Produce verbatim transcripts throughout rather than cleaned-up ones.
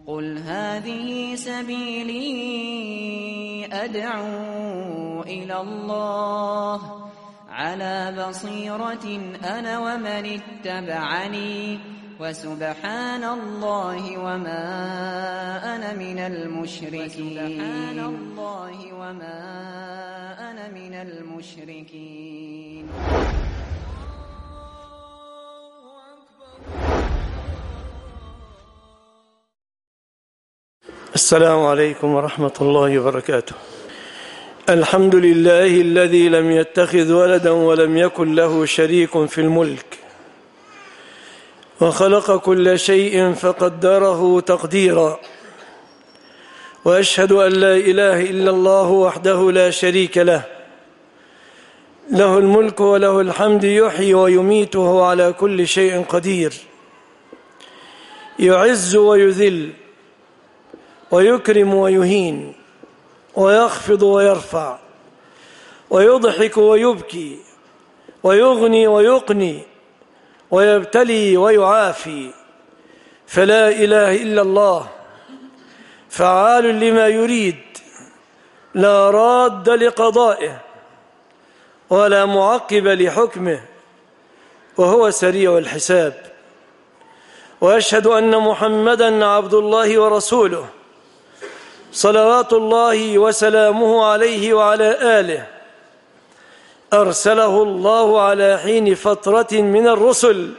قل هذه سبيلي أدعو إلى الله على بصيرة أنا ومن اتبعني وسبحان الله وما أنا من المشركين سبحان الله وما أنا من المشركين. السلام عليكم ورحمة الله وبركاته. الحمد لله الذي لم يتخذ ولدا ولم يكن له شريك في الملك وخلق كل شيء فقدره تقديرا، وأشهد أن لا إله إلا الله وحده لا شريك له، له الملك وله الحمد، يحيي ويميت وهو على كل شيء قدير، يعز ويذل ويكرم ويهين ويخفض ويرفع ويضحك ويبكي ويغني ويقني ويبتلي ويعافي، فلا إله إلا الله فعال لما يريد، لا راد لقضائه ولا معقب لحكمه، وهو سريع الحساب. وأشهد أن محمدًا عبد الله ورسوله صلوات الله وسلامه عليه وعلى آله، أرسله الله على حين فترة من الرسل،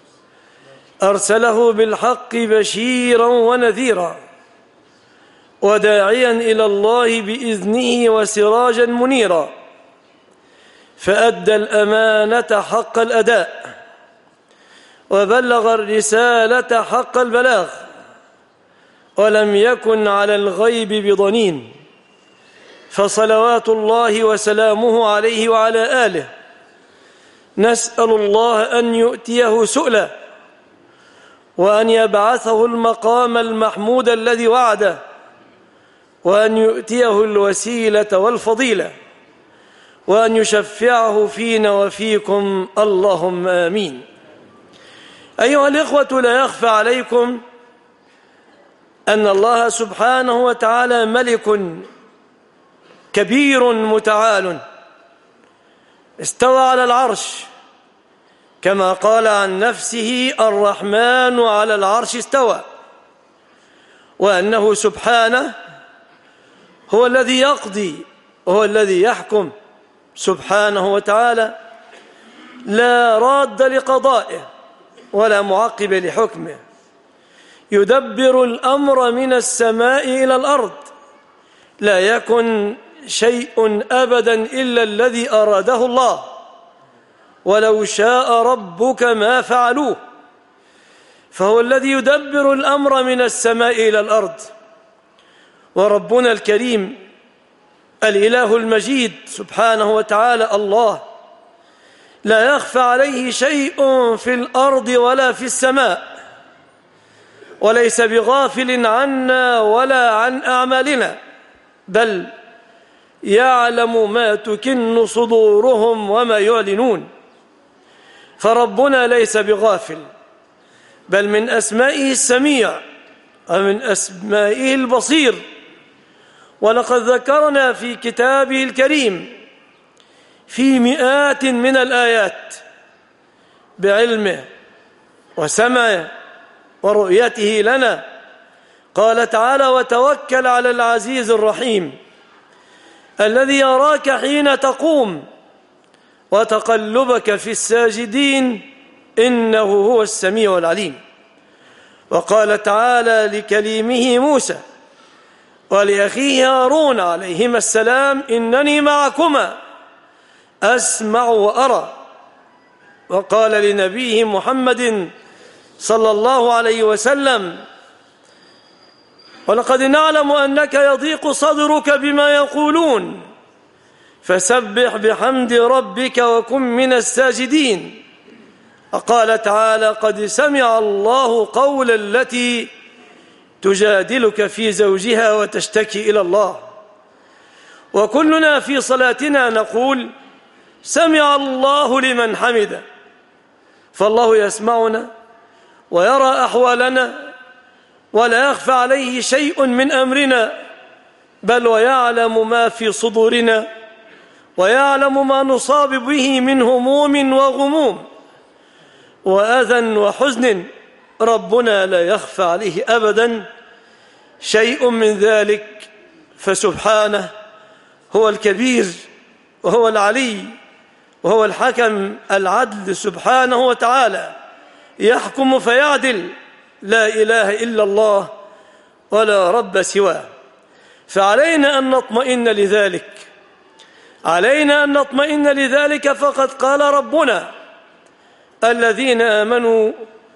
أرسله بالحق بشيرا ونذيرا وداعيا إلى الله بإذنه وسراجا منيرا، فأدى الأمانة حق الأداء وبلغ الرسالة حق البلاغ، ولم يكن على الغيب بضنين، فصلوات الله وسلامه عليه وعلى آله نسأل الله أن يؤتيه سؤلا، وأن يبعثه المقام المحمود الذي وعده، وأن يؤتيه الوسيلة والفضيلة، وأن يشفعه فينا وفيكم، اللهم آمين. أيها الإخوة، لا يخفى عليكم أن الله سبحانه وتعالى ملك كبير متعال، استوى على العرش كما قال عن نفسه الرحمن على العرش استوى، وأنه سبحانه هو الذي يقضي وهو الذي يحكم سبحانه وتعالى، لا راد لقضائه ولا معقب لحكمه، يدبر الأمر من السماء إلى الأرض، لا يكن شيء أبدا إلا الذي أراده الله، ولو شاء ربك ما فعلوه، فهو الذي يدبر الأمر من السماء إلى الأرض. وربنا الكريم الإله المجيد سبحانه وتعالى الله لا يخفى عليه شيء في الأرض ولا في السماء، وليس بغافل عنا ولا عن أعمالنا، بل يعلم ما تكن صدورهم وما يعلنون. فربنا ليس بغافل، بل من أسمائه السميع ومن أسمائه البصير. ولقد ذكرنا في كتابه الكريم في مئات من الآيات بعلمه وسمعه ورؤيته لنا. قال تعالى: وتوكل على العزيز الرحيم الذي يراك حين تقوم وتقلبك في الساجدين إنه هو السميع العليم. وقال تعالى لكليمه موسى ولأخيه هارون عليهما السلام: إنني معكما أسمع وأرى. وقال لنبيه محمد صلى الله عليه وسلم: ولقد نعلم أنك يضيق صدرك بما يقولون فسبح بحمد ربك وكن من الساجدين. وقال تعالى: قد سمع الله قول التي تجادلك في زوجها وتشتكي إلى الله. وكلنا في صلاتنا نقول: سمع الله لمن حمده. فالله يسمعنا ويرى أحوالنا ولا يخفى عليه شيء من أمرنا، بل ويعلم ما في صدورنا، ويعلم ما نصاب به من هموم وغموم وأذى وحزن. ربنا لا يخفى عليه أبدا شيء من ذلك، فسبحانه هو الكبير وهو العلي وهو الحكم العدل سبحانه وتعالى، يحكم فيعدل، لا إله إلا الله ولا رب سواه. فعلينا أن نطمئن لذلك، علينا أن نطمئن لذلك، فقد قال ربنا: الذين آمنوا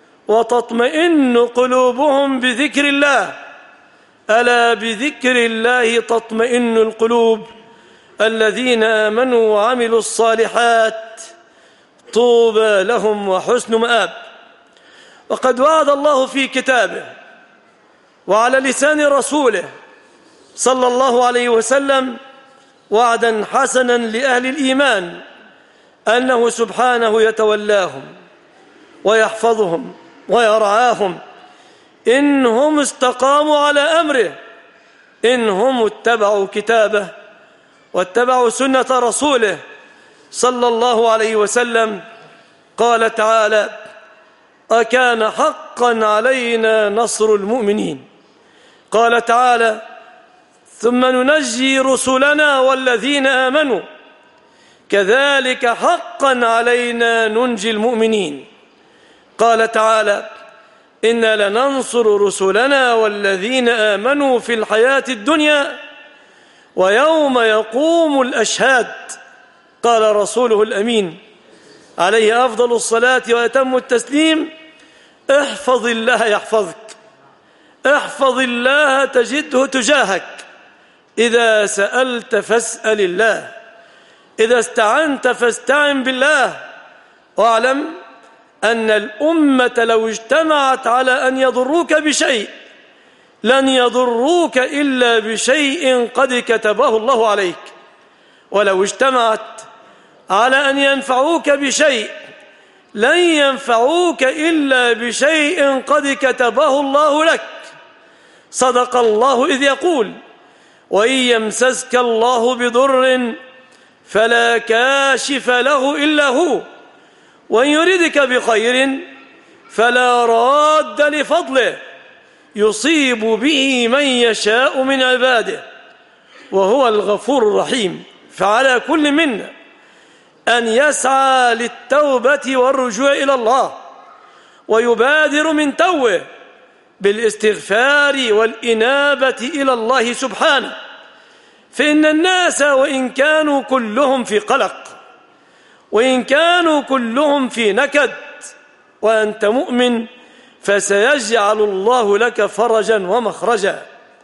وتطمئن قلوبهم بذكر الله، ألا بذكر الله تطمئن القلوب. الذين آمنوا وعملوا الصالحات طوبى لهم وحسن مآب. وقد وعد الله في كتابه وعلى لسان رسوله صلى الله عليه وسلم وعدا حسنا لأهل الإيمان أنه سبحانه يتولاهم ويحفظهم ويرعاهم إنهم استقاموا على أمره، إنهم اتبعوا كتابه واتبعوا سنة رسوله صلى الله عليه وسلم. قال تعالى: أكان حقا علينا نصر المؤمنين. قال تعالى: ثم ننجي رسلنا والذين آمنوا كذلك حقا علينا ننجي المؤمنين. قال تعالى: إنا لننصر رسلنا والذين آمنوا في الحياة الدنيا ويوم يقوم الأشهاد. قال رسوله الأمين عليه أفضل الصلاة وأتم التسليم: احفظ الله يحفظك، احفظ الله تجده تجاهك، إذا سألت فاسأل الله، إذا استعنت فاستعن بالله. واعلم أن الأمة لو اجتمعت على أن يضروك بشيء لن يضروك إلا بشيء قد كتبه الله عليك، ولو اجتمعت على أن ينفعوك بشيء لن ينفعوك إلا بشيء قد كتبه الله لك. صدق الله إذ يقول: وإن يمسسك الله بضر فلا كاشف له إلا هو، وإن يردك بخير فلا راد لفضله، يصيب به من يشاء من عباده وهو الغفور الرحيم. فعلى كل منا أن يسعى للتوبة والرجوع إلى الله، ويبادر من توه بالاستغفار والإنابة إلى الله سبحانه، فإن الناس وإن كانوا كلهم في قلق، وإن كانوا كلهم في نكد، وأنت مؤمن فسيجعل الله لك فرجا ومخرجا.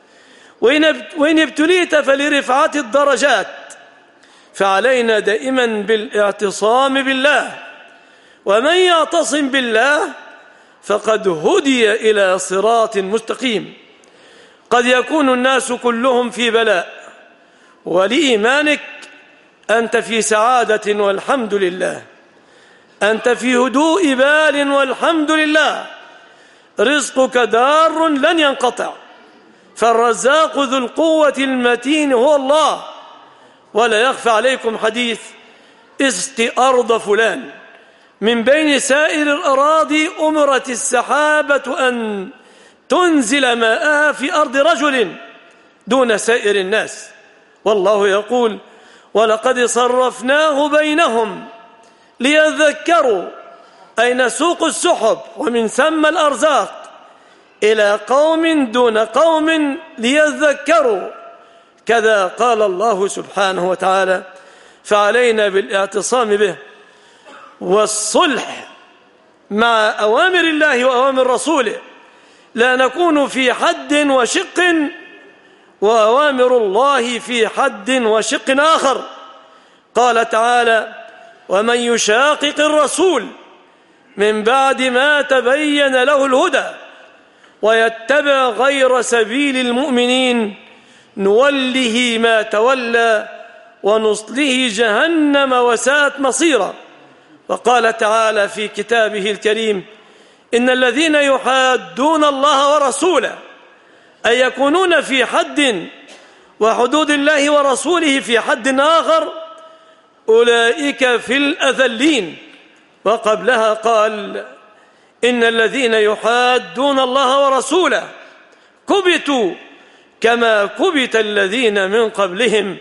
وإن ابتليت فلرفعة الدرجات، فعلينا دائما بالاعتصام بالله، ومن يعتصم بالله فقد هدي إلى صراط مستقيم. قد يكون الناس كلهم في بلاء، ولإيمانك أنت في سعادة والحمد لله، أنت في هدوء بال والحمد لله. رزقك دار لن ينقطع، فالرزاق ذو القوة المتين هو الله. ولا يخفى عليكم حديث: اسق أرض فلان، من بين سائر الأراضي أمرت السحابة أن تنزل ماءها في أرض رجل دون سائر الناس. والله يقول: ولقد صرفناه بينهم ليذكروا، أي نسوق السحب ومن ثم الأرزاق إلى قوم دون قوم ليذكروا. كذا قال الله سبحانه وتعالى. فعلينا بالاعتصام به والصلح مع أوامر الله وأوامر رسوله، لا نكون في حد وشق وأوامر الله في حد وشق آخر. قال تعالى: ومن يشاقق الرسول من بعد ما تبين له الهدى ويتبع غير سبيل المؤمنين نوله ما تولى ونصله جهنم وساءت مصيرا. وقال تعالى في كتابه الكريم: إن الذين يحادون الله ورسوله أن يكونون في حد وحدود الله ورسوله في حد آخر أولئك في الأذلين. وقبلها قال إن الذين يحادون الله ورسوله كبتوا كما كبت الذين من قبلهم.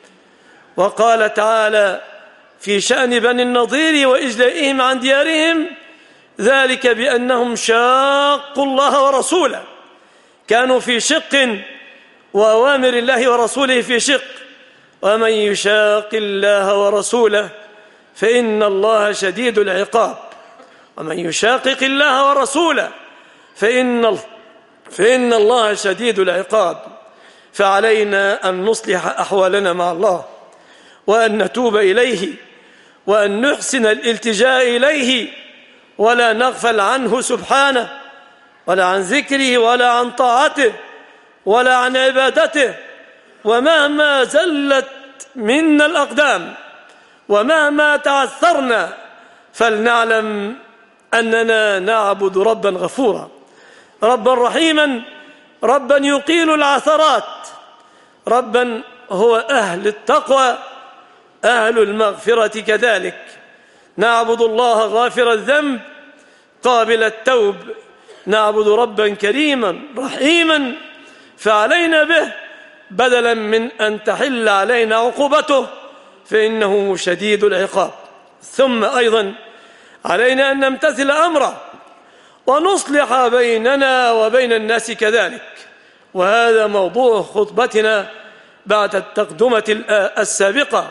وقال تعالى في شأن بني النضير وإجلائهم عن ديارهم ذلك بأنهم شاقوا الله ورسوله، كانوا في شق وأوامر الله ورسوله في شق. ومن يشاق الله ورسوله فإن الله شديد العقاب. ومن يشاقق الله ورسوله فإن فإن الله شديد العقاب. فعلينا أن نصلح أحوالنا مع الله، وأن نتوب إليه، وأن نحسن الالتجاء إليه، ولا نغفل عنه سبحانه، ولا عن ذكره، ولا عن طاعته، ولا عن عبادته. ومهما زلت منا الأقدام ومهما تعثرنا فلنعلم أننا نعبد ربا غفورا، ربا رحيما، ربا يقيل العثرات، ربا هو أهل التقوى أهل المغفرة كذلك. نعبد الله غافر الذنب قابل التوب، نعبد ربا كريما رحيما فعلينا به بدلا من أن تحل علينا عقوبته فإنه شديد العقاب. ثم أيضا علينا أن نمتثل أمره ونصلح بيننا وبين الناس كذلك، وهذا موضوع خطبتنا بعد التقدمة السابقة.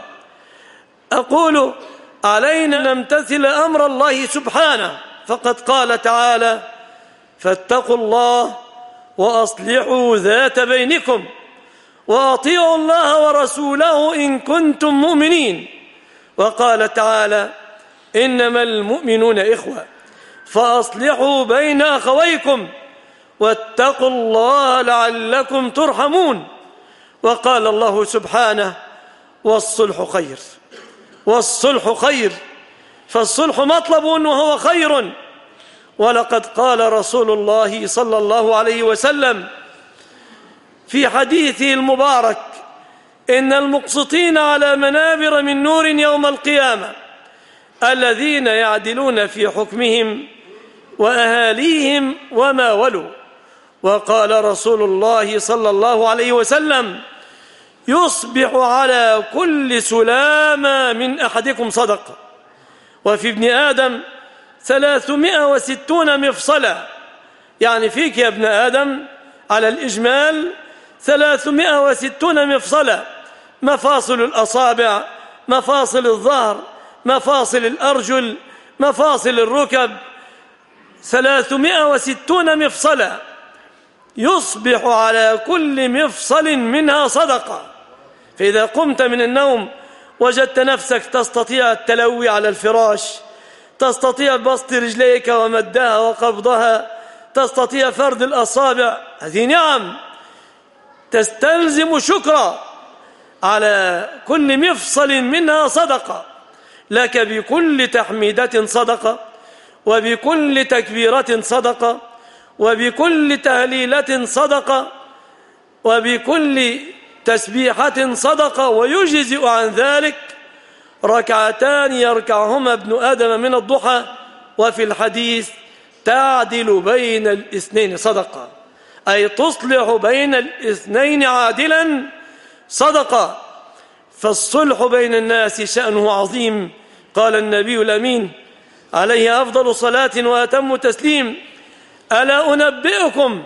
أقول علينا أن نمتثل أمر الله سبحانه، فقد قال تعالى فاتقوا الله وأصلحوا ذات بينكم وأطيعوا الله ورسوله إن كنتم مؤمنين. وقال تعالى إنما المؤمنون إخوة فأصلحوا بين أخويكم واتقوا الله لعلكم ترحمون. وقال الله سبحانه والصلح خير، والصلح خير، فالصلح مطلب وهو خير. ولقد قال رسول الله صلى الله عليه وسلم في حديثه المبارك إن المقسطين على منابر من نور يوم القيامة الذين يعدلون في حكمهم وأهاليهم وما ولوا. وقال رسول الله صلى الله عليه وسلم يصبح على كل سلامة من أحدكم صدقة، وفي ابن آدم ثلاثمائة وستون مفصلة، يعني فيك يا ابن آدم على الإجمال ثلاثمائة وستون مفصلة، مفاصل الأصابع، مفاصل الظهر، مفاصل الأرجل، مفاصل الركب، ثلاثمائة وستون مفصلة، يصبح على كل مفصل منها صدقة. فإذا قمت من النوم وجدت نفسك تستطيع التلوي على الفراش، تستطيع بسط رجليك ومدها وقبضها، تستطيع فرد الأصابع، هذه نعم تستلزم شكرا. على كل مفصل منها صدقة، لك بكل تحميدة صدقة، وبكل تكبيرة صدقة، وبكل تهليلة صدقة، وبكل تسبيحة صدقة. ويجزئ عن ذلك ركعتان يركعهما ابن آدم من الضحى، وفي الحديث تعدل بين الاثنين صدقة، أي تصلح بين الاثنين عادلا صدقة. فالصلح بين الناس شأنه عظيم. قال النبي الأمين عليه أفضل صلاة وأتم تسليم ألا أنبئكم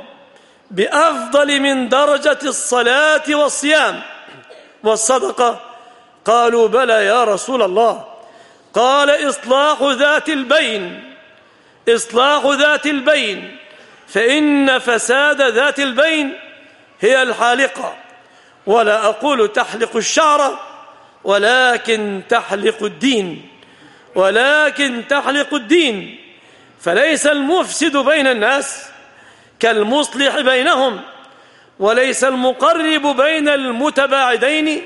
بأفضل من درجة الصلاة والصيام والصدقة؟ قالوا بلى يا رسول الله. قال إصلاح ذات البين، إصلاح ذات البين، فإن فساد ذات البين هي الحالقة. ولا أقول تحلق الشعر ولكن تحلق الدين، ولكن تحلق الدين. فليس المفسد بين الناس كالمصلح بينهم، وليس المقرب بين المتباعدين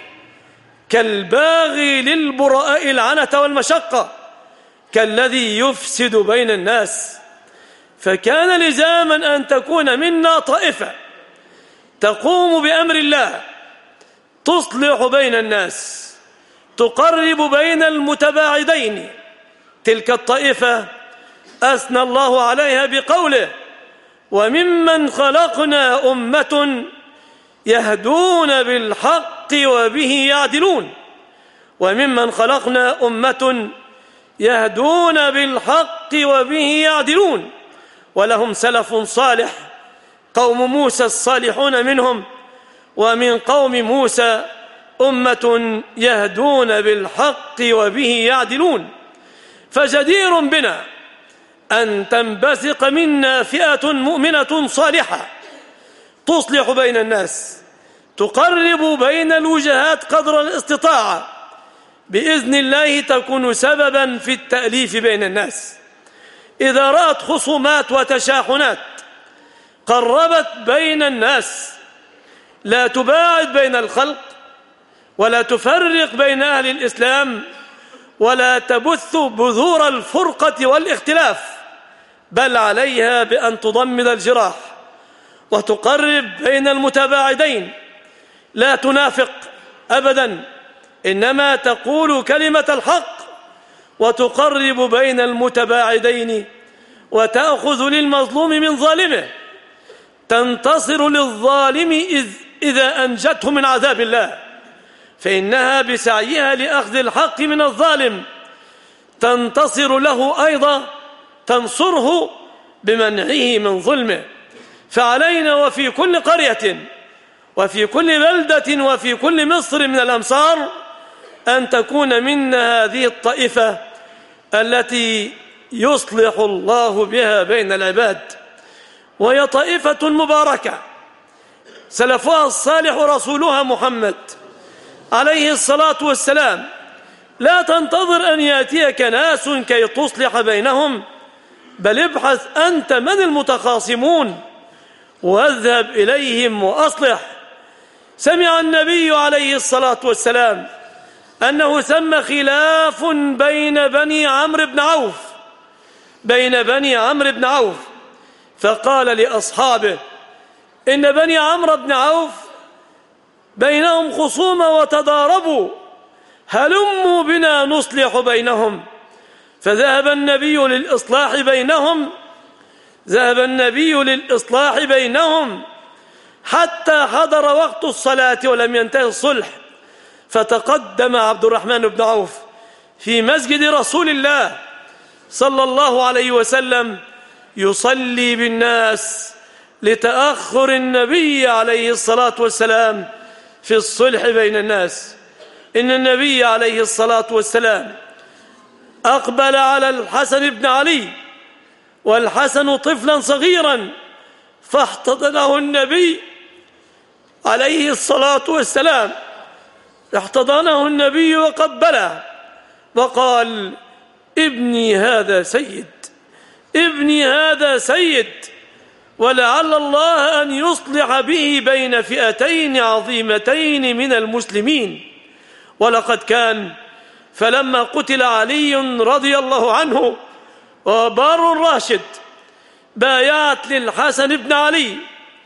كالباغي للبراء العنة والمشقة، كالذي يفسد بين الناس. فكان لزاما أن تكون منا طائفة تقوم بأمر الله، تصلح بين الناس، تقرب بين المتباعدين. تلك الطائفة أثنى الله عليها بقوله: وممن خلقنا أمة يهدون بالحق وبه يعدلون. وممن خلقنا أمة يهدون بالحق وبه يعدلون، ولهم سلف صالح قوم موسى الصالحون منهم، ومن قوم موسى أمة يهدون بالحق وبه يعدلون. فجدير بنا أن تنبثق منا فئة مؤمنة صالحة تصلح بين الناس، تقرب بين الوجهات قدر الاستطاعة، بإذن الله تكون سببا في التأليف بين الناس. إذا رأت خصومات وتشاحنات قربت بين الناس، لا تباعد بين الخلق، ولا تفرق بين أهل الإسلام، ولا تبث بذور الفرقة والاختلاف، بل عليها بأن تضمد الجراح وتقرب بين المتباعدين. لا تنافق أبدا، إنما تقول كلمة الحق وتقرب بين المتباعدين، وتأخذ للمظلوم من ظالمه، تنتصر للظالم إذ إذا أنجته من عذاب الله، فإنها بسعيها لأخذ الحق من الظالم تنتصر له أيضا، تنصره بمنعه من ظلمه. فعلينا وفي كل قرية وفي كل بلدة وفي كل مصر من الأمصار أن تكون منا هذه الطائفة التي يصلح الله بها بين العباد، وهي طائفة مباركة سلفها الصالح رسولها محمد عليه الصلاة والسلام. لا تنتظر أن يأتيك ناس كي تصلح بينهم، بل ابحث أنت من المتخاصمون واذهب إليهم وأصلح. سمع النبي عليه الصلاة والسلام أنه ثم خلاف بين بني عمرو بن عوف بين بني عمرو بن عوف فقال لأصحابه: إن بني عمرو بن عوف بينهم خصومة وتضاربوا، هلموا بنا نصلح بينهم. فذهب النبي للإصلاح بينهم ذهب النبي للإصلاح بينهم حتى حضر وقت الصلاة ولم ينتهي الصلح، فتقدم عبد الرحمن بن عوف في مسجد رسول الله صلى الله عليه وسلم يصلي بالناس لتأخر النبي عليه الصلاة والسلام في الصلح بين الناس. إن النبي عليه الصلاة والسلام أقبل على الحسن بن علي والحسن طفلا صغيرا، فاحتضنه النبي عليه الصلاة والسلام احتضنه النبي وقبله وقال: ابني هذا سيد ابني هذا سيد ولعل الله أن يصلح به بين فئتين عظيمتين من المسلمين. ولقد كان فلما قتل علي رضي الله عنه وبار راشد بايعت للحسن بن علي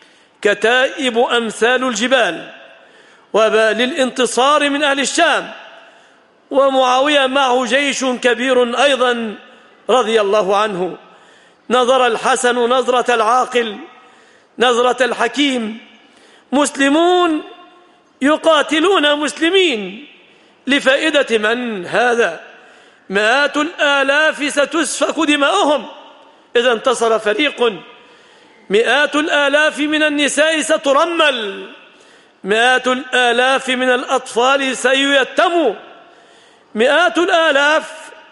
كتائب أمثال الجبال وللانتصار من أهل الشام، ومعاوية معه جيش كبير أيضا رضي الله عنه. نظر الحسن نظرة العاقل نظرة الحكيم، مسلمون يقاتلون مسلمين لفائدة من هذا؟ مئات الآلاف ستسفك دماؤهم إذا انتصر فريق، مئات الآلاف من النساء سترمل، مئات الآلاف من الأطفال سيتموا، مئات الآلاف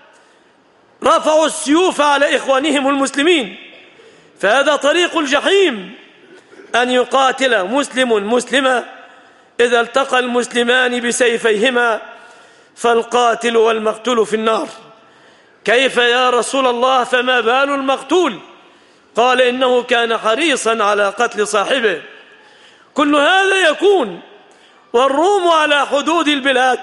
رفعوا السيوف على إخوانهم المسلمين. فهذا طريق الجحيم، أن يقاتل مسلم مسلما، إذا التقى المسلمان بسيفيهما فالقاتل والمقتول في النار. كيف يا رسول الله؟ فما بال المقتول؟ قال: إنه كان حريصا على قتل صاحبه. كل هذا يكون والروم على حدود البلاد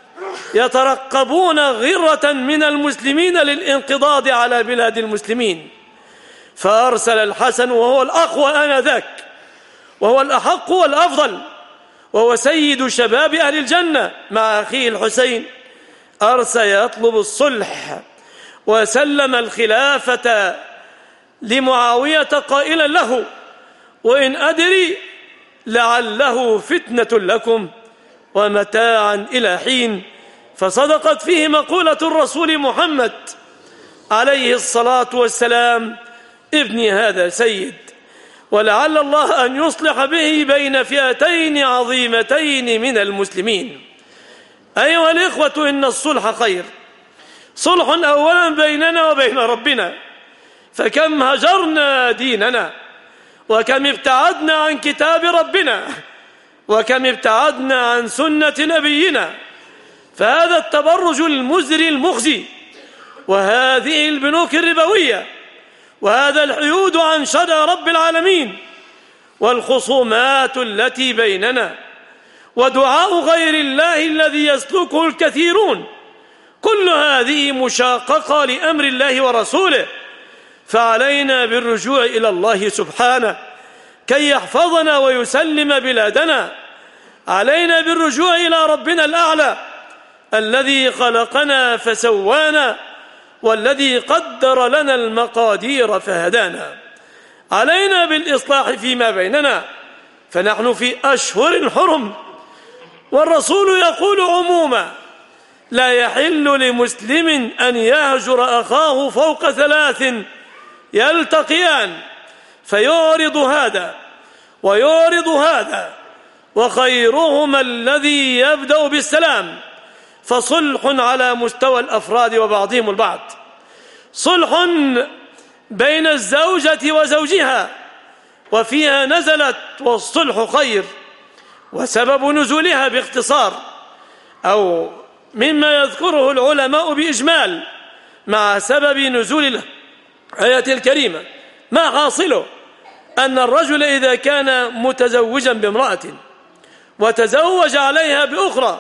يترقبون غرة من المسلمين للانقضاض على بلاد المسلمين، فأرسل الحسن وهو الأقوى آنذاك وهو الأحق والأفضل، وهو سيد شباب أهل الجنة مع أخيه الحسين، أرسل يطلب الصلح وسلم الخلافة لمعاوية قائلا له: وإن أدري لعله فتنة لكم ومتاعا إلى حين. فصدقت فيه مقولة الرسول محمد عليه الصلاة والسلام: ابني هذا سيد، ولعل الله أن يصلح به بين فئتين عظيمتين من المسلمين. أيها الإخوة، إن الصلح خير، صلح أولا بيننا وبين ربنا، فكم هجرنا ديننا، وكم ابتعدنا عن كتاب ربنا، وكم ابتعدنا عن سنة نبينا. فهذا التبرج المزري المخزي، وهذه البنوك الربوية، وهذا الحيود عن شرع رب العالمين، والخصومات التي بيننا، ودعاء غير الله الذي يسلكه الكثيرون، كل هذه مشاققة لأمر الله ورسوله. فعلينا بالرجوع إلى الله سبحانه كي يحفظنا ويسلم بلادنا. علينا بالرجوع إلى ربنا الأعلى الذي خلقنا فسوانا، والذي قدر لنا المقادير فهدانا. علينا بالإصلاح فيما بيننا، فنحن في أشهر حرم، والرسول يقول عموما: لا يحل لمسلم أن يهجر أخاه فوق ثلاث يلتقيان فيعرض هذا ويعرض هذا، وخيرهما الذي يبدأ بالسلام. فصلح على مستوى الأفراد وبعضهم البعض، صلح بين الزوجة وزوجها، وفيها نزلت والصلح خير. وسبب نزولها باختصار، أو مما يذكره العلماء بإجمال مع سبب نزول الآية الكريمة، ما حاصله أن الرجل إذا كان متزوجا بامرأة وتزوج عليها بأخرى،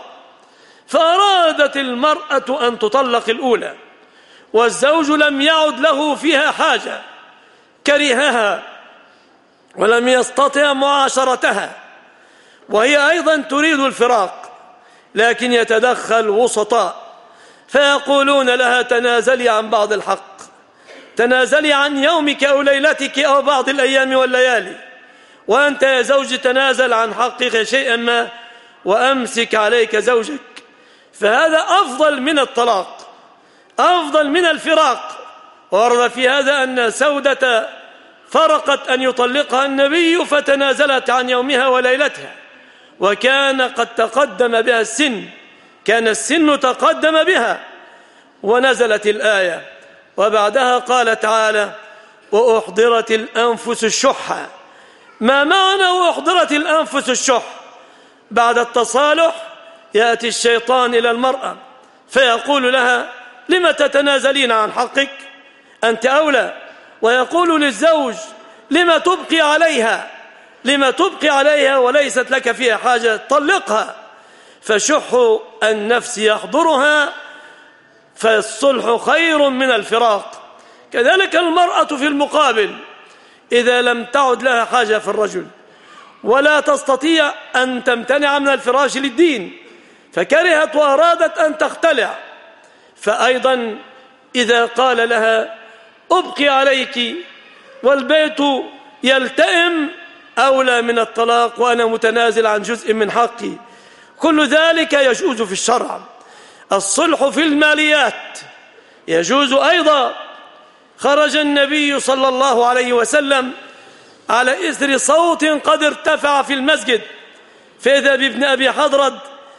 فأرادت المرأة أن تطلق الأولى، والزوج لم يعد له فيها حاجة، كرهها ولم يستطع معاشرتها، وهي أيضا تريد الفراق، لكن يتدخل وسطاء فيقولون لها: تنازلي عن بعض الحق، تنازلي عن يومك أو ليلتك أو بعض الأيام والليالي، وأنت يا زوج تنازل عن حقك شيئا ما وأمسك عليك زوجك. فهذا أفضل من الطلاق، أفضل من الفراق. ورد في هذا أن سودة فرقت أن يطلقها النبي فتنازلت عن يومها وليلتها، وكان قد تقدم بها السن، كان السن تقدم بها، ونزلت الآية. وبعدها قال تعالى: وأحضرت الأنفس الشح. ما معنى وأحضرت الأنفس الشح؟ بعد التصالح يأتي الشيطان إلى المرأة فيقول لها: لم تتنازلين عن حقك؟ أنت أولى. ويقول للزوج: لم تبقي عليها؟ لم تبقي عليها وليست لك فيها حاجة؟ طلقها. فشح النفس يحضرها، فالصلح خير من الفراق. كذلك المرأة في المقابل، إذا لم تعد لها حاجة في الرجل ولا تستطيع أن تمتنع من الفراش للدين، فكرهت وأرادت أن تختلع، فأيضا إذا قال لها: أبقي عليك والبيت يلتئم، أولى من الطلاق وأنا متنازل عن جزء من حقي. كل ذلك يجوز في الشرع. الصلح في الماليات يجوز أيضا. خرج النبي صلى الله عليه وسلم على إثر صوت قد ارتفع في المسجد، فإذا بابن أبي حضرد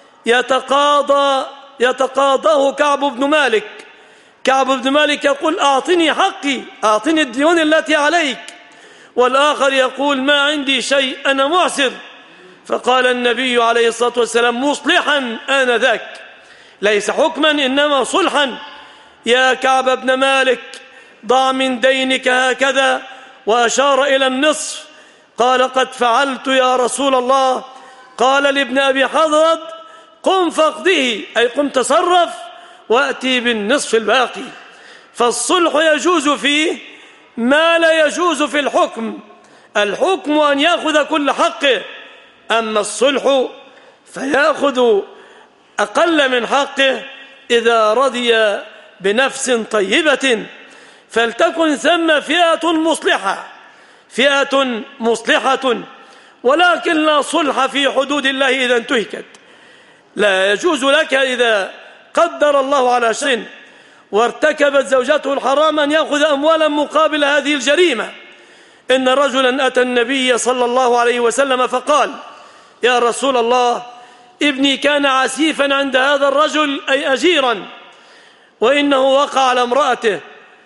يتقاضى يتقاضاه كعب بن مالك. كعب بن مالك يقول: أعطني حقي، أعطني الديون التي عليك. والآخر يقول: ما عندي شيء، أنا معسر. فقال النبي عليه الصلاة والسلام مصلحا آنذاك، ليس حكما إنما صلحا: يا كعب بن مالك ضع من دينك هكذا، وأشار إلى النصف. قال: قد فعلت يا رسول الله. قال لابن أبي حضرد: قم فاقضه، أي قم تصرف وأتي بالنصف الباقي. فالصلح يجوز فيه ما لا يجوز في الحكم، الحكم أن يأخذ كل حقه، أما الصلح فيأخذ أقل من حقه إذا رضي بنفس طيبة. فلتكن ثم فئة مصلحة فئة مصلحة ولكن لا صلح في حدود الله إذا انتهكت. لا يجوز لك إذا قدر الله على شيء وارتكبت زوجته الحرام أن يأخذ أموالا مقابل هذه الجريمة. إن رجلا أتى النبي صلى الله عليه وسلم فقال: يا رسول الله، ابني كان عسيفا عند هذا الرجل أي أجيرا، وإنه وقع على امرأته،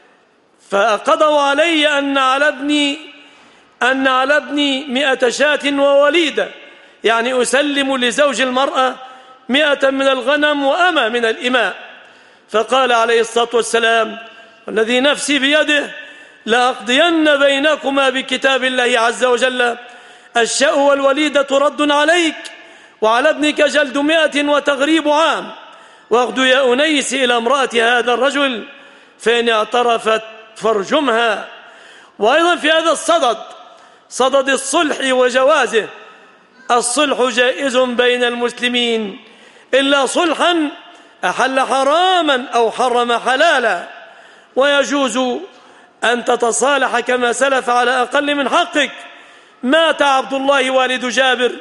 فقضوا علي أن على ابني أن على ابني مئة شاة ووليدة، يعني أسلم لزوج المرأة مئة من الغنم وأمة من الإماء. فقال عليه الصلاة والسلام: والذي نفسي بيده لأقضين بينكما بكتاب الله عز وجل، الشاء والوليدة رد عليك، وعلى ابنك جلد مئة وتغريب عام، واغدو يا أنيس إلى امرأة هذا الرجل، فإن اعترفت فارجمها. وأيضا في هذا الصدد صدد الصلح وجوازه، الصلح جائز بين المسلمين إلا صلحا أحل حراما أو حرم حلالا، ويجوز أن تتصالح كما سلف على أقل من حقك. مات عبد الله والد جابر،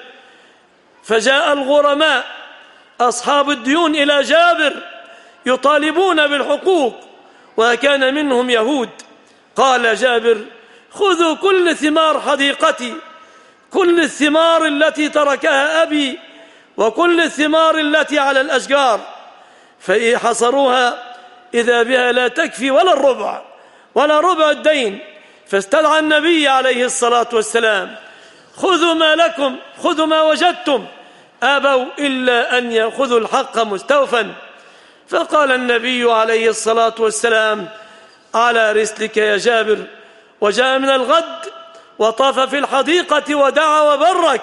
فجاء الغرماء أصحاب الديون إلى جابر يطالبون بالحقوق، وكان منهم يهود. قال جابر: خذوا كل ثمار حديقتي، كل الثمار التي تركها أبي، وكل الثمار التي على الأشجار، فإن حصروها إذا بها لا تكفي ولا الربع ولا ربع الدين. فاستدعى النبي عليه الصلاة والسلام: خذوا ما لكم، خذوا ما وجدتم. أبوا إلا أن يأخذوا الحق مستوفا. فقال النبي عليه الصلاة والسلام: على رسلك يا جابر. وجاء من الغد وطاف في الحديقة ودعا وبرك،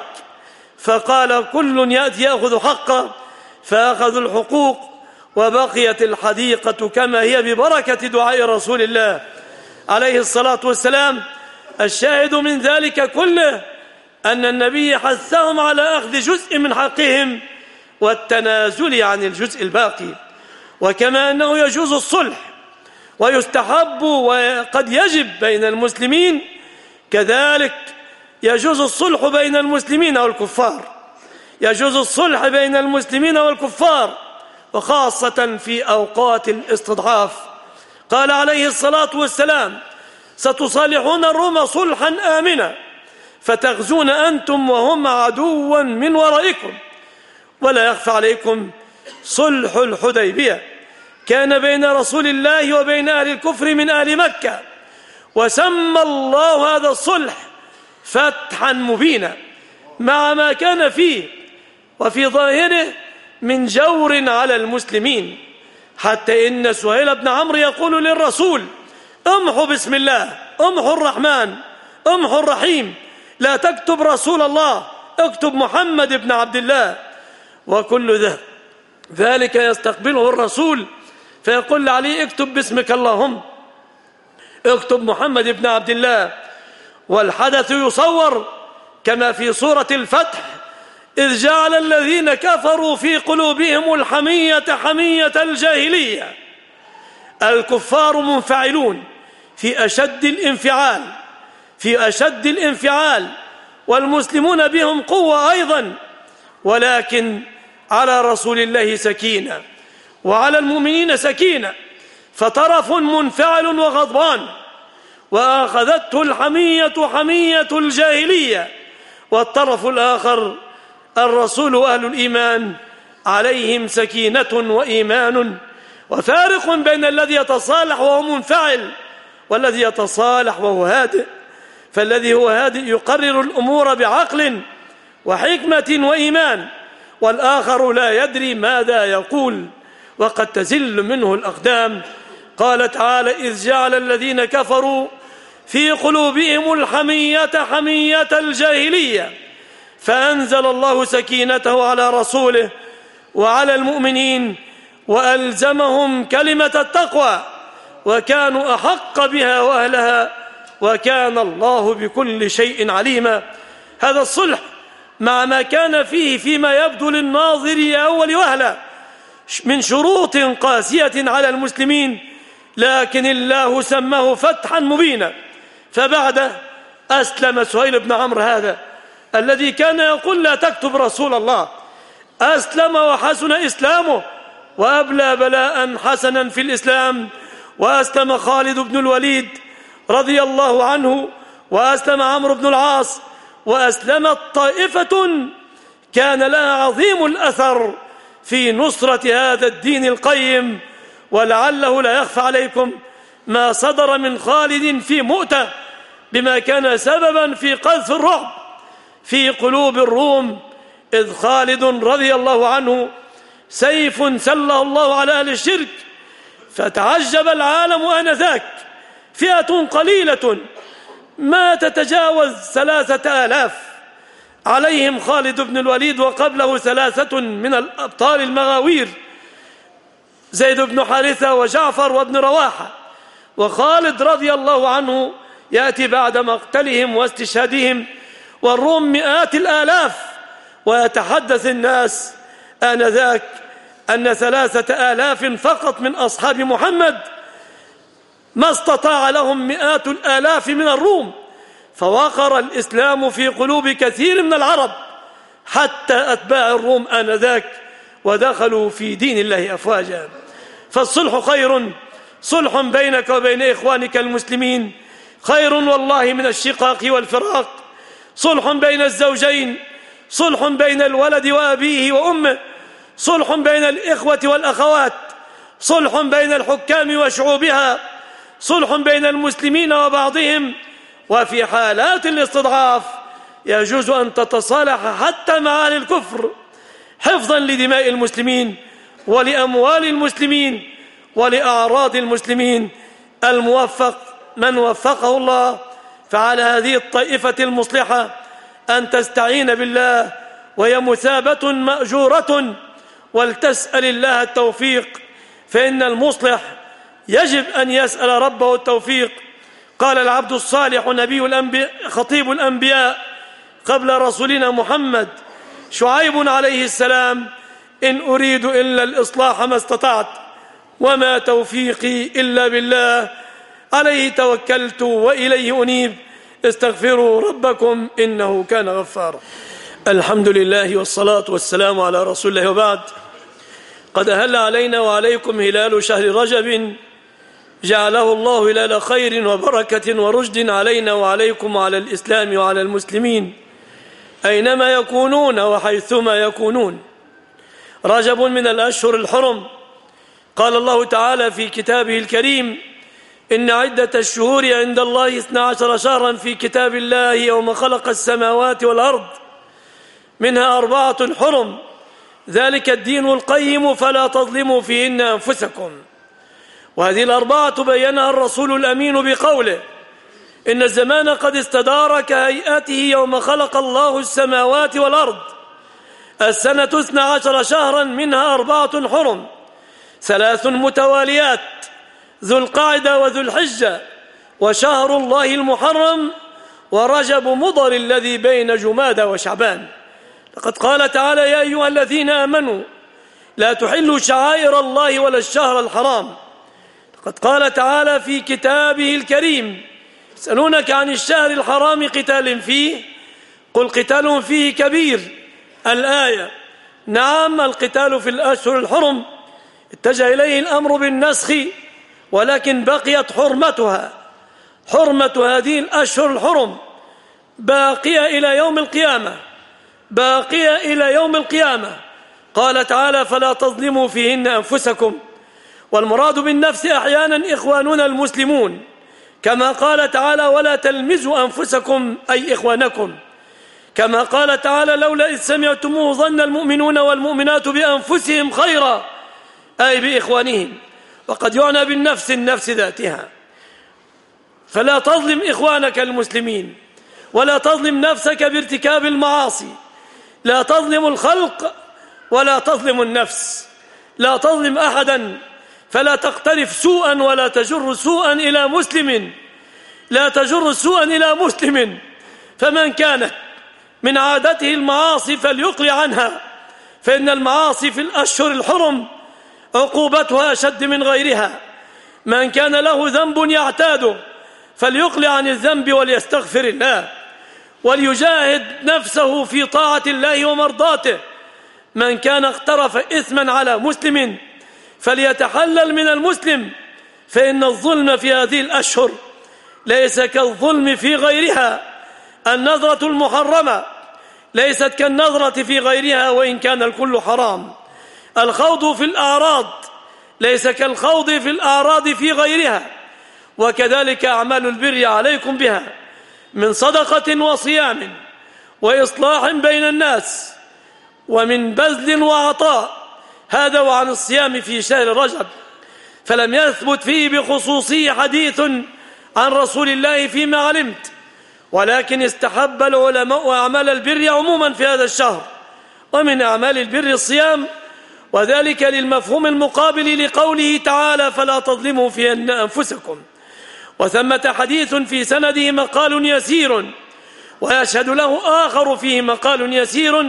فقال: كل يأتي يأخذ حقه، فأخذوا الحقوق، وبقيت الحديقة كما هي ببركة دعاء رسول الله عليه الصلاة والسلام. الشاهد من ذلك كله أن النبي حثهم على أخذ جزء من حقهم والتنازل عن الجزء الباقي. وكما أنه يجوز الصلح ويستحب وقد يجب بين المسلمين، كذلك يجوز الصلح بين المسلمين والكفار، يجوز الصلح بين المسلمين والكفار، وخاصة في أوقات الاستضعاف. قال عليه الصلاة والسلام: ستصالحون الروم صلحا آمنا، فتغزون أنتم وهم عدوا من ورائكم. ولا يخفى عليكم صلح الحديبية كان بين رسول الله وبين أهل الكفر من أهل مكة، وسمى الله هذا الصلح فتحا مبينا، مع ما كان فيه وفي ظاهره من جور على المسلمين، حتى إن سهيل بن عمرو يقول للرسول: امحو بسم الله، امحو الرحمن، امحو الرحيم، لا تكتب رسول الله، اكتب محمد بن عبد الله. وكل ذلك يستقبله الرسول فيقول لعلي: اكتب باسمك اللهم، اكتب محمد بن عبد الله. والحدث يصور كما في سورة الفتح: إذ جعل الذين كفروا في قلوبهم الحمية حمية الجاهلية. الكفار منفعلون في أشد الانفعال في أشد الانفعال والمسلمون بهم قوة أيضا، ولكن على رسول الله سكينة وعلى المؤمنين سكينة، فطرف منفعل وغضبان وأخذته الحمية حمية الجاهلية، والطرف الآخر الرسول وأهل الإيمان عليهم سكينة وإيمان. وفارق بين الذي يتصالح وهو منفعل والذي يتصالح وهو هادئ. فالذي هو هادئ يقرر الأمور بعقل وحكمة وإيمان، والآخر لا يدري ماذا يقول وقد تزل منه الأقدام. قال تعالى: إذ جعل الذين كفروا في قلوبهم الحمية حمية الجاهلية، فأنزل الله سكينته على رسوله وعلى المؤمنين وألزمهم كلمة التقوى، وكانوا أحق بها وأهلها وكان الله بكل شيء عليما. هذا الصلح مع ما كان فيه فيما يبدو للناظر أول وهلة من شروط قاسية على المسلمين، لكن الله سماه فتحا مبينا. فبعد أسلم سهيل بن عمرو هذا الذي كان يقول لا تكتب رسول الله، أسلم وحسن إسلامه وأبلى بلاء حسنا في الإسلام. وأسلم خالد بن الوليد رضي الله عنه، وأسلم عمرو بن العاص، وأسلمت طائفة كان لها عظيم الأثر في نصرة هذا الدين القيم. ولعله لا يخفى عليكم ما صدر من خالد في مؤتة بما كان سببا في قذف الرعب في قلوب الروم، إذ خالد رضي الله عنه سيف سله الله على أهل الشرك، فتعجب العالم آنذاك فئة قليلة ما تتجاوز ثلاثة آلاف عليهم خالد بن الوليد، وقبله ثلاثة من الأبطال المغاوير زيد بن حارثة وجعفر وابن رواحة. وخالد رضي الله عنه يأتي بعد مقتلهم واستشهادهم، والروم مئات الآلاف. ويتحدث الناس آنذاك أن ثلاثة آلاف فقط من أصحاب محمد ما استطاع لهم مئات الآلاف من الروم. فوقر الإسلام في قلوب كثير من العرب حتى أتباع الروم آنذاك ودخلوا في دين الله أفواجا. فالصلح خير، صلح بينك وبين إخوانك المسلمين خير والله من الشقاق والفراق. صلح بين الزوجين، صلح بين الولد وأبيه وأمه، صلح بين الإخوة والأخوات، صلح بين الحكام وشعوبها، صلح بين المسلمين وبعضهم. وفي حالات الاستضعاف يجوز أن تتصالح حتى مع أهل الكفر حفظا لدماء المسلمين ولأموال المسلمين ولأعراض المسلمين. الموفق من وفقه الله. فعلى هذه الطائفة المصلحة أن تستعين بالله، وهي مثابة مأجورة، ولتسأل الله التوفيق، فإن المصلح يجب أن يسأل ربه التوفيق. قال العبد الصالح نبي الأنبياء خطيب الأنبياء قبل رسولنا محمد شعيب عليه السلام: إن أريد إلا الإصلاح ما استطعت وما توفيقي إلا بالله، عليه توكلت وإليه أنيب، استغفروا ربكم إنه كان غفارا. الحمد لله والصلاة والسلام على رسول الله، وبعد. قد أهل علينا وعليكم هلال شهر رجب جعله الله هلال خير وبركة ورشد علينا وعليكم وعلى الإسلام وعلى المسلمين أينما يكونون وحيثما يكونون. رجب من الأشهر الحرم. قال الله تعالى في كتابه الكريم: إن عدة الشهور عند الله اثنا عشر شهرا في كتاب الله يوم خلق السماوات والأرض منها أربعة حرم ذلك الدين القيم فلا تظلموا فيهن أنفسكم. وهذه الأربعة بينها الرسول الأمين بقوله: إن الزمان قد استدار كهيئته يوم خلق الله السماوات والأرض. السنة اثنا عشر شهرا منها أربعة حرم، ثلاث متواليات: ذو القعدة وذو الحجة وشهر الله المحرم ورجب مضر الذي بين جمادى وشعبان. لقد قال تعالى: يا أيها الذين آمنوا لا تحلوا شعائر الله ولا الشهر الحرام. لقد قال تعالى في كتابه الكريم: يسألونك عن الشهر الحرام قتال فيه قل قتال فيه كبير. الآية. نعم، القتال في الأشهر الحرم اتجه إليه الأمر بالنسخ، ولكن بقيت حرمتها. حرمة هذه الأشهر الحرم باقية إلى يوم القيامة، باقية إلى يوم القيامة. قال تعالى: فلا تظلموا فيهن أنفسكم. والمراد بالنفس أحيانا إخواننا المسلمون، كما قال تعالى: ولا تلمزوا أنفسكم أي إخوانكم. كما قال تعالى: لولا إذ سمعتموه ظن المؤمنون والمؤمنات بأنفسهم خيرا، أي بإخوانهم. وقد يعنى بالنفس النفس ذاتها. فلا تظلم إخوانك المسلمين، ولا تظلم نفسك بارتكاب المعاصي. لا تظلم الخلق ولا تظلم النفس. لا تظلم أحدا، فلا تقترف سوءا ولا تجر سوءا إلى مسلم لا تجر سوءا إلى مسلم، فمن كانت من عادته المعاصي فليقلع عنها، فإن المعاصي في الأشهر الحرم عقوبتها أشد من غيرها. من كان له ذنب يعتاده فليقلع عن الذنب وليستغفر الله، وليجاهد نفسه في طاعة الله ومرضاته. من كان اقترف إثما على مسلم فليتحلل من المسلم، فإن الظلم في هذه الأشهر ليس كالظلم في غيرها. النظرة المحرمة ليست كالنظرة في غيرها وإن كان الكل حرام. الخوض في الأعراض ليس كالخوض في الأعراض في غيرها. وكذلك أعمال البر عليكم بها من صدقة وصيام وإصلاح بين الناس ومن بذل وعطاء. هذا وعن الصيام في شهر رجب، فلم يثبت فيه بخصوصه حديث عن رسول الله فيما علمت، ولكن استحب العلماء أعمال البر عموما في هذا الشهر. ومن أعمال البر الصيام، وذلك للمفهوم المقابل لقوله تعالى فلا تظلموا في أنفسكم. وثمة حديث في سنده مقال يسير ويشهد له آخر فيه مقال يسير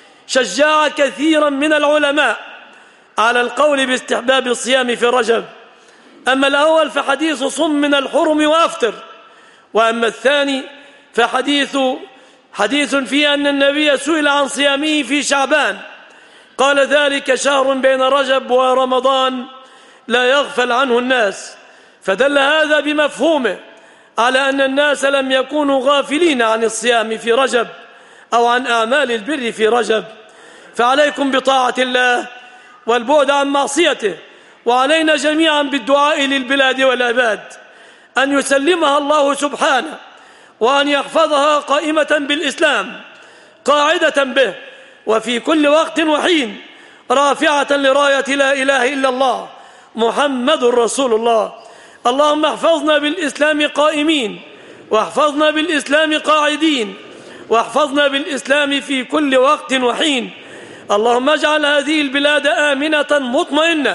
شجع كثيرا من العلماء على القول باستحباب الصيام في رجب. أما الأول فحديث صم من الحرم وأفطر، وأما الثاني فحديث حديث فيه أن النبي سئل عن صيامه في شعبان قال ذلك شهر بين رجب ورمضان لا يغفل عنه الناس، فدل هذا بمفهومه على أن الناس لم يكونوا غافلين عن الصيام في رجب أو عن أعمال البر في رجب. فعليكم بطاعة الله والبعد عن معصيته، وعلينا جميعا بالدعاء للبلاد والعباد أن يسلمها الله سبحانه، وأن يحفظها قائمة بالإسلام قاعدة به وفي كل وقت وحين رافعة لراية لا إله إلا الله محمد رسول الله. اللهم احفظنا بالإسلام قائمين، واحفظنا بالإسلام قاعدين، واحفظنا بالإسلام في كل وقت وحين. اللهم اجعل هذه البلاد آمنة مطمئنة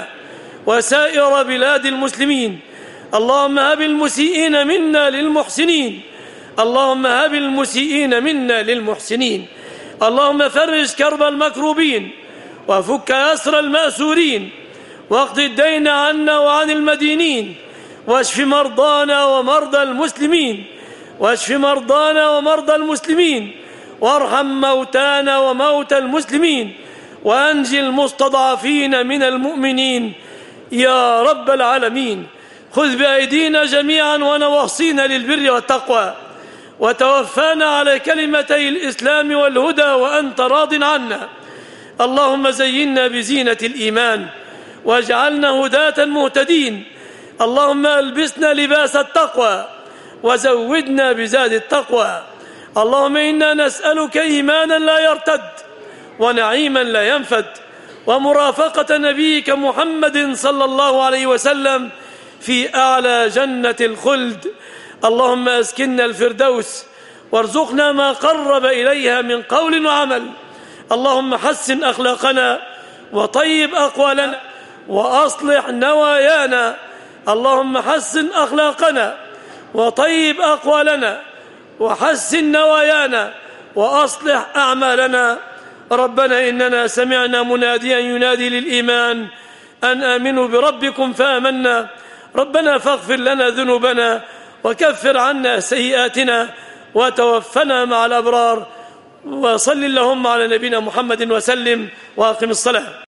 وسائر بلاد المسلمين. اللهم هب المسيئين منا للمحسنين، اللهم هب المسيئين منا للمحسنين. اللهم فرج كرب المكروبين وفك أسر المأسورين، واقض الدين عنا وعن المدينين، واشف مرضانا ومرضى المسلمين، واشف مرضانا ومرضى المسلمين، وارحم موتانا وموتى المسلمين، وأنجي المستضعفين من المؤمنين يا رب العالمين. خذ بأيدينا جميعا ونواصينا للبر والتقوى، وتوفانا على كلمتي الإسلام والهدى وأنت راض عنا. اللهم زينا بزينة الإيمان واجعلنا هداة مهتدين. اللهم ألبسنا لباس التقوى وزودنا بزاد التقوى. اللهم إنا نسألك إيمانا لا يرتد ونعيما لا ينفد ومرافقة نبيك محمد صلى الله عليه وسلم في أعلى جنة الخلد. اللهم أسكننا الفردوس وارزقنا ما قرب إليها من قول وعمل. اللهم حسن أخلاقنا وطيب أقوالنا وأصلح نوايانا. اللهم حسن أخلاقنا وطيب أقوالنا وحسن نوايانا وأصلح أعمالنا. ربنا إننا سمعنا مناديا ينادي للإيمان أن آمنوا بربكم فآمنا. ربنا فاغفر لنا ذنوبنا وكفر عنا سيئاتنا وتوفنا مع الأبرار. وصل اللهم على نبينا محمد وسلم وأقم الصلاة.